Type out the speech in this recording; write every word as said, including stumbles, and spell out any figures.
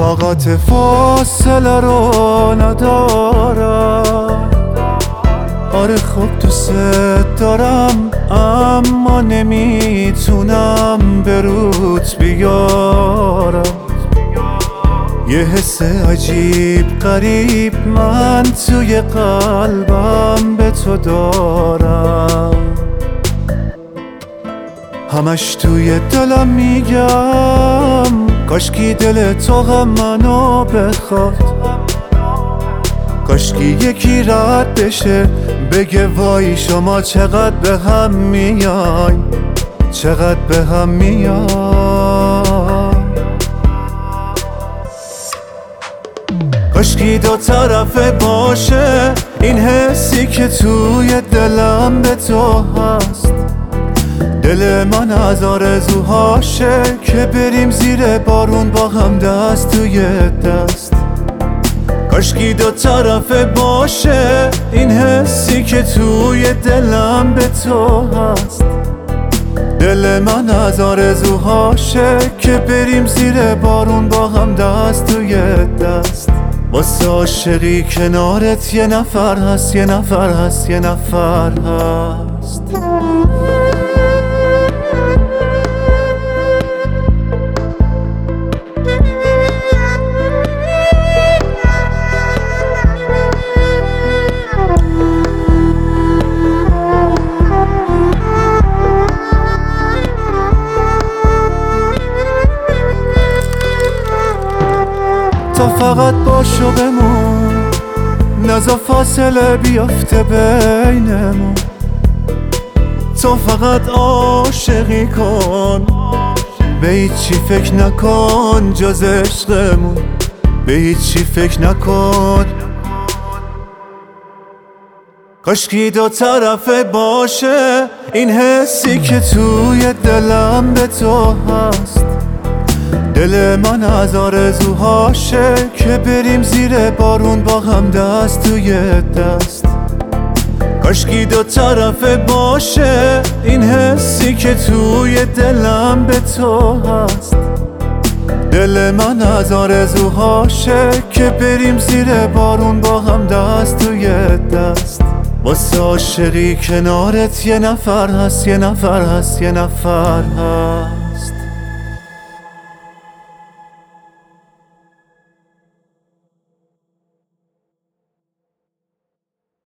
طاقت فاصله رو ندارم. آره خب دوست دارم اما نمیتونم به روت بیارم. یه حس عجیب غریب من توی قلبم به تو دارم. همش توی دلم میگم کاشکی دل تو غم منو بخواد، کاشکی یکی رد بشه بگه وای شما چقدر به هم میاین، چقدر به هم میاین. کاشکی دو طرفه باشه این حسی که توی دلم به تو هست. دل من از آرزوهاشه که بریم زیر بارون با هم دست توی دست. کاشکی دو طرفه باشه این حسی که توی دلم به تو هست. دل من از آرزوهاشه که بریم زیر بارون با هم دست توی دست. واسه عاشقی کنارت یه نفر هست، یه نفر هست، یه نفر هست. تو فقط باشو بمون، نزا فاصله بیافته بینمون. تو فقط عاشقی کن، به هیچی فکر نکن جز عشقمون، به هیچی فکر نکن. کاشکی دو طرفه باشه این حسی که توی دلم به تو هست. دل من از آرزوهاشه که بریم زیر بارون با هم دست توی دست. کاشکی دو طرفه باشه این حسی که توی دلم به تو هست. دل من از آرزوهاشه که بریم زیر بارون با هم دست توی دست. واسه عاشقی کنارت یه نفر هست، یه نفر هست، یه نفر هست.